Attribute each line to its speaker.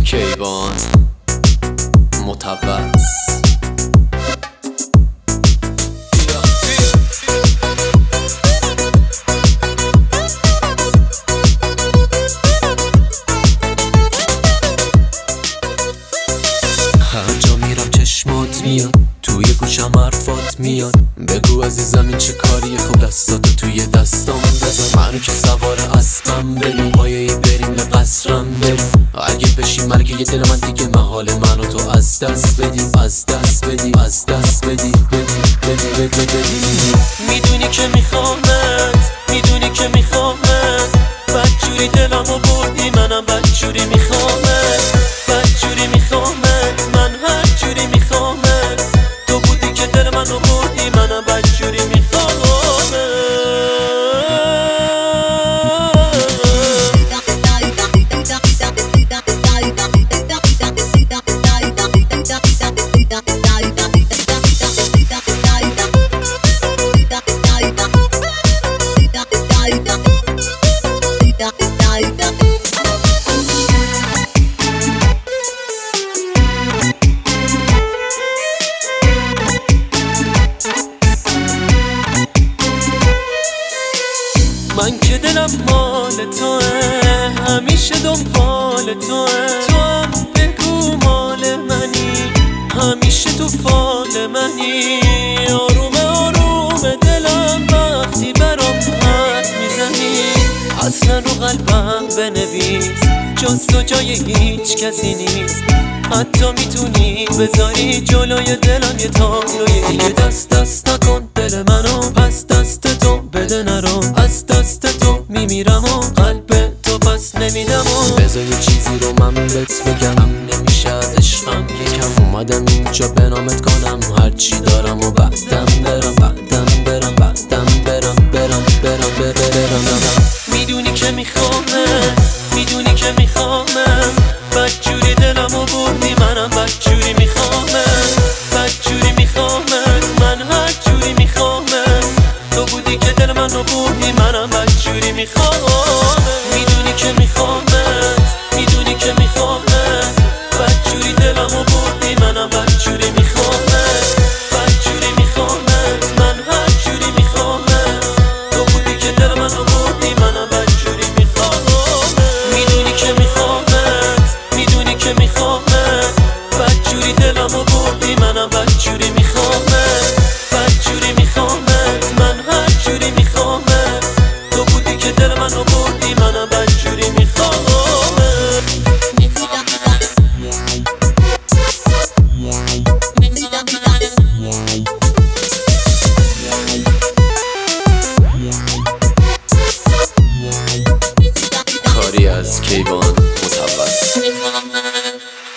Speaker 1: کیوان متوس. هر جا میرم چشمات میاد، توی گوشم حرفات میاد. بگو عزیزم این چه کاریه، خب دستاتو توی دستام بزن. منو که سوار اسبم، بریم پایه‌ای بریم به قصرم بریم. اگه بشی مرگ یه دل من دیگه محال منو تو از دست بدی، از دست بدی، از دست بدی، بدی.
Speaker 2: میدونی که میخوامت، میدونی که میخوامت. بدجوری دلمو بردی، منم بدجوری میخوامت، بدجوری میخوامت. من هر جوری میخوامت، تو بودی که دل منو بردی، منم بدجوری میخوامت. من که دلم مال توه، همیشه دنبال توه. تو هم بگو مال منی، همیشه تو فال منی. آرومه آرومه دلم وقتی برام حرف میزنی. اصلا رو قلبم بنویس، جز تو جای هیچ کسی نیست. حتی میتونی بذاری جلوی دلم یه تابلوی دیگه. دست نکن دل منو، پس دست تو بده نرو. از دست تو میمیرم و قلب تو پس نمیدم.
Speaker 1: بذار یه چیزی رو من بهت بگم، نمیشه از عشقم یکم. اومدم اینجا به نامت کنم هرچی دارم و بعدم برم، بعدم برم، بعدم برم.
Speaker 2: میدونی که میخوامم، میدونی که میخوامم. بدجوری دلمو بردی، منم بدجوری میخوامم، بدجوری میخوامم. من هر جوری میخوامم، تو بودی که دل منو بردی، منم بدجوری میخوامم. میدونی که میخوامم، میدونی که میخوامم. بدجوری دلمو بردی، منم بدجوری میخوامم، بدجوری میخوامم. من هر جوری میخوامم، تو بودی که دل منو بردی، منم بدجوری میخوامم. میدونی که میخوامم، میدونی که میخوامم. بدجوری دلمو بردی، منم بدجوری میخوامم، بدجوری میخوامم. من هر جوری میخوامم، تو بودی که دل منو بردی، منم بدجوری میخوامم.
Speaker 1: کاری از کیوان متوس.